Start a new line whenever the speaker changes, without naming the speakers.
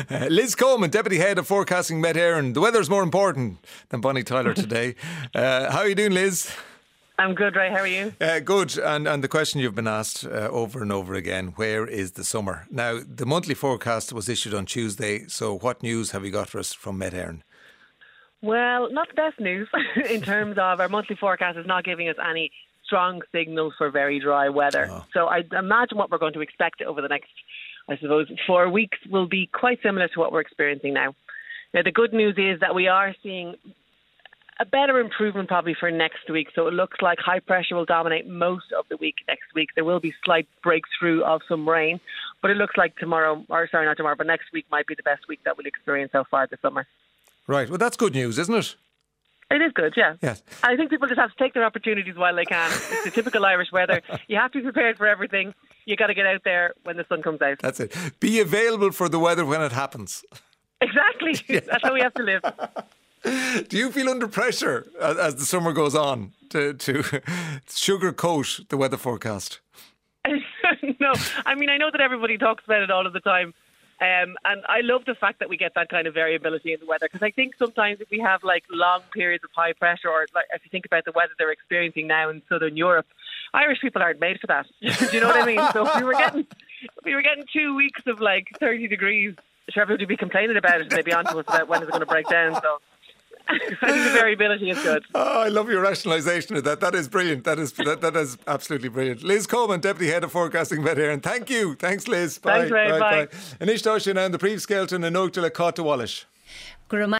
Liz Coleman, Deputy Head of Forecasting Met Éireann. The weather's more important than Bonnie Tyler today. How are you doing, Liz?
I'm good, Ray. How are you?
Good. And the question you've been asked over and over again, where is the summer? Now, the monthly forecast was issued on Tuesday, so what news have you got for us from Met Éireann?
Well, not the best news in terms of our monthly forecast is not giving us any strong signals for very dry weather.
Oh.
So I imagine what we're going to expect over the next, 4 weeks will be quite similar to what we're experiencing now. Now, the good news is that we are seeing a better improvement probably for next week. So it looks like high pressure will dominate most of the week next week. There will be slight breakthrough of some rain, but it looks like next week might be the best week that we'll experience so far this summer.
Right. Well, that's good news, isn't it?
It is good, yeah.
Yes.
I think people just have to take their opportunities while they can. It's the typical Irish weather. You have to be prepared for everything. You got to get out there when the sun comes out.
That's it. Be available for the weather when it happens.
Exactly. That's how we have to live.
Do you feel under pressure as the summer goes on to sugarcoat the weather forecast?
No. I mean, I know that everybody talks about it all of the time. And I love the fact that we get that kind of variability in the weather, because I think sometimes if we have like long periods of high pressure, or like if you think about the weather they're experiencing now in southern Europe, Irish people aren't made for that. Do you know what I mean? So if we were getting 2 weeks of like 30 degrees, sure, everybody would be complaining about it and they'd be on to us about when it's going to break down. So I think the variability is good.
Oh, I love your rationalisation of that. That is brilliant. That is absolutely brilliant. Liz Coleman, Deputy Head of Forecasting Met Éireann. Thank you. Thanks, Liz.
Thanks, Ray. Bye.
Anish Doshin and the Príomh Skelton and Oakdale Caught to Wallish.